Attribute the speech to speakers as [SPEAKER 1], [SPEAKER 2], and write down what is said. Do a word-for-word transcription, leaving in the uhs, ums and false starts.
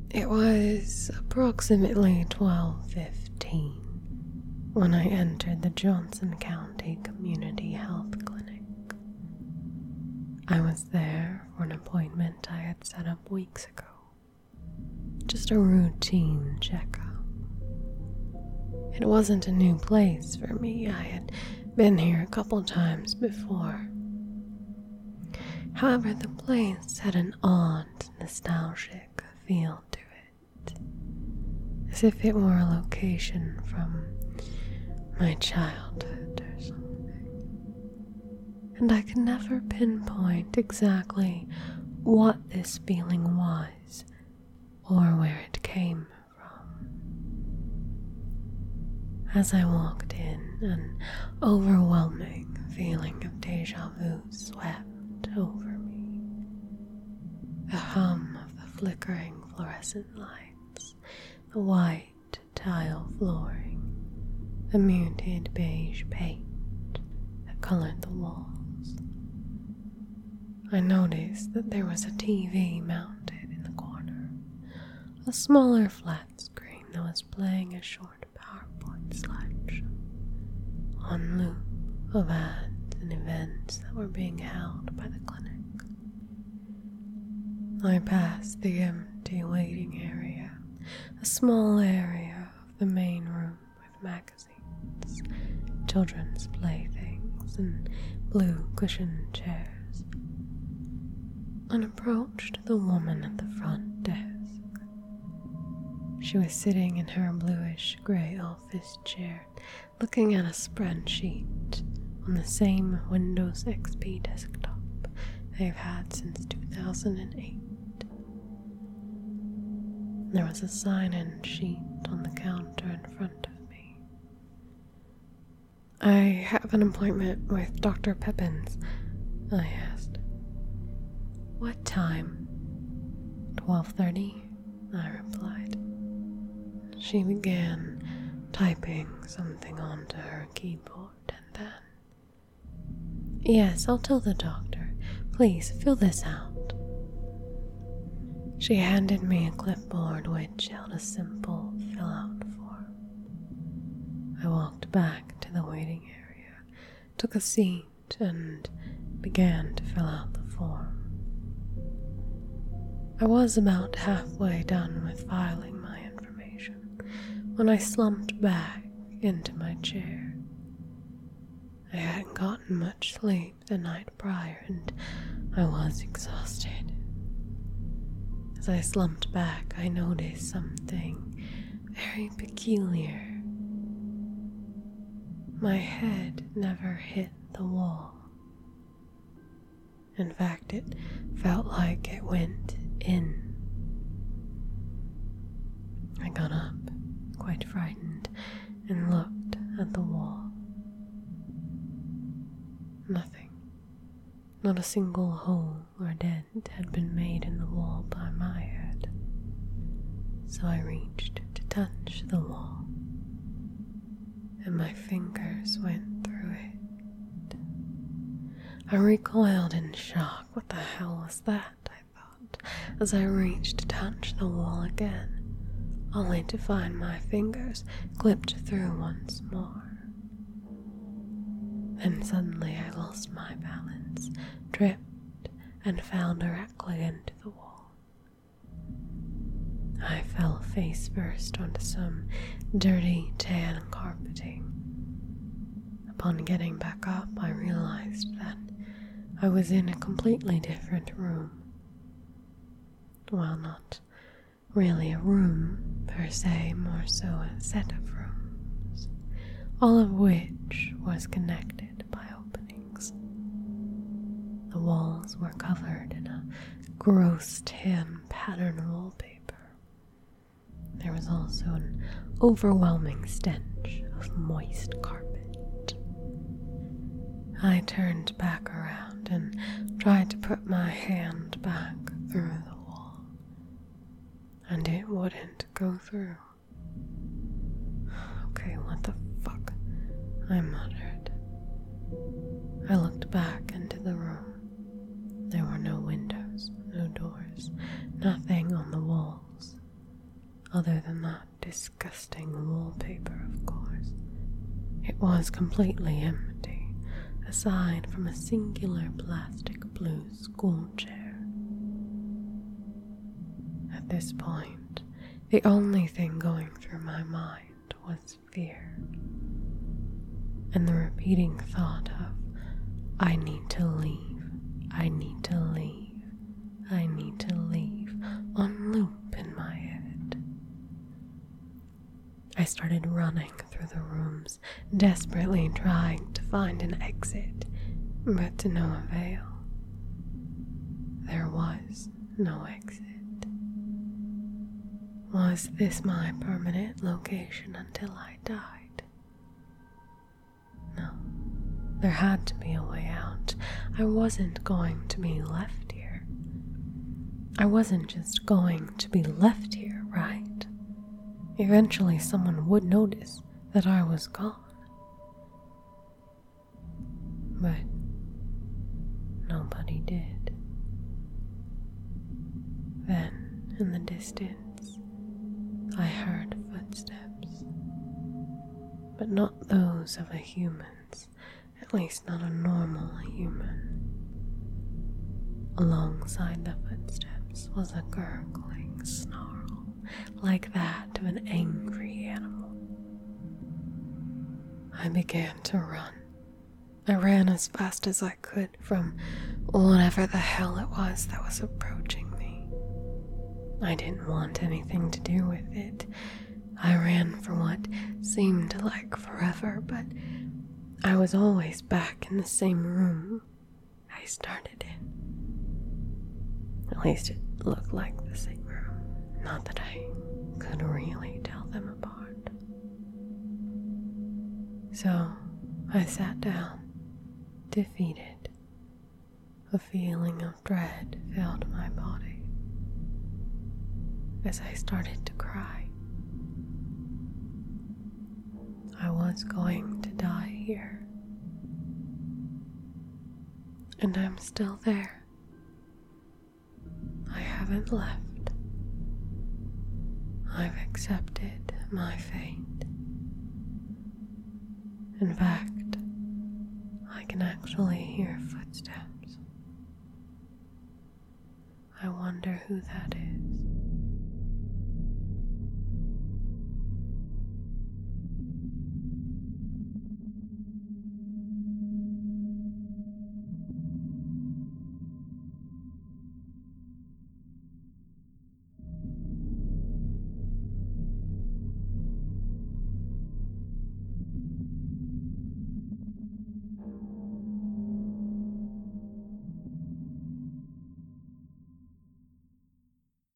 [SPEAKER 1] It was approximately twelve fifteen when I entered the Johnson County Community Health Clinic. I was there for an appointment I had set up weeks ago. Just a routine checkup. It wasn't a new place for me. I had been here a couple times before. However, the place had an odd, nostalgic feel to it, as if it were a location from my childhood or something. And I could never pinpoint exactly what this feeling was or where it came from. As I walked in, an overwhelming feeling of deja vu swept over me. The hum of the flickering fluorescent lights, the white tile flooring, the muted beige paint that colored the walls. I noticed that there was a T V mounted in the corner, a smaller flat screen that was playing a short PowerPoint slideshow on loop of ads and events that were being held by the clinic. I passed the empty waiting area, a small area of the main room with magazines, children's playthings, and blue cushioned chairs, and approached the woman at the front desk. She was sitting in her bluish-gray office chair, looking at a spreadsheet on the same Windows X P desktop they've had since two thousand eight. There was a sign-in sheet on the counter in front of me. I have an appointment with Doctor Pepins, I asked. What time? twelve thirty, I replied. She began typing something onto her keyboard and then, yes, I'll tell the doctor. Please, fill this out. She handed me a clipboard which held a simple fill-out form. I walked back to the waiting area, took a seat, and began to fill out the form. I was about halfway done with filing my information when I slumped back into my chair. I hadn't gotten much sleep the night prior, and I was exhausted. As I slumped back, I noticed something very peculiar. My head never hit the wall. In fact, it felt like it went in. I got up, quite frightened, and looked at the wall. Nothing. Not a single hole or dent had been made in the wall by my head. So I reached to touch the wall, and my fingers went through it. I recoiled in shock. What the hell was that? I thought, as I reached to touch the wall again, only to find my fingers clipped through once more. Then suddenly I lost my balance, tripped, and fell directly into the wall. I fell face first onto some dirty tan carpeting. Upon getting back up, I realized that I was in a completely different room. Well, not really a room per se, more so a set of rooms, all of which was connected by openings. The walls were covered in a gross tan pattern wallpaper. There was also an overwhelming stench of moist carpet. I turned back around and tried to put my hand back through the wall, and it wouldn't go through. Okay, what the fuck? I muttered. I looked back into the room. There were no windows, no doors, nothing on the walls, other than that disgusting wallpaper, of course. It was completely empty, aside from a singular plastic blue school chair. At this point, the only thing going through my mind was fear, and the repeating thought of, I need to leave, I need to leave, I need to leave, on loop in my head. I started running through the rooms, desperately trying to find an exit, but to no avail. There was no exit. Was this my permanent location until I died? No, there had to be a way out. I wasn't going to be left here. I wasn't just going to be left here, right? Eventually someone would notice that I was gone. But nobody did. Then, in the distance, I heard footsteps, but not those of a human's, at least not a normal human. Alongside the footsteps was a gurgling snarl, like that of an angry animal. I began to run. I ran as fast as I could from whatever the hell it was that was approaching me. I didn't want anything to do with it. I ran for what seemed like forever, but I was always back in the same room I started in. At least it looked like the same room. Not that I could really tell them apart. So I sat down, defeated. A feeling of dread filled my body as I started to cry. I was going to die here, and I'm still there. I haven't left. I've accepted my fate. In fact, I can actually hear footsteps. I wonder who that is.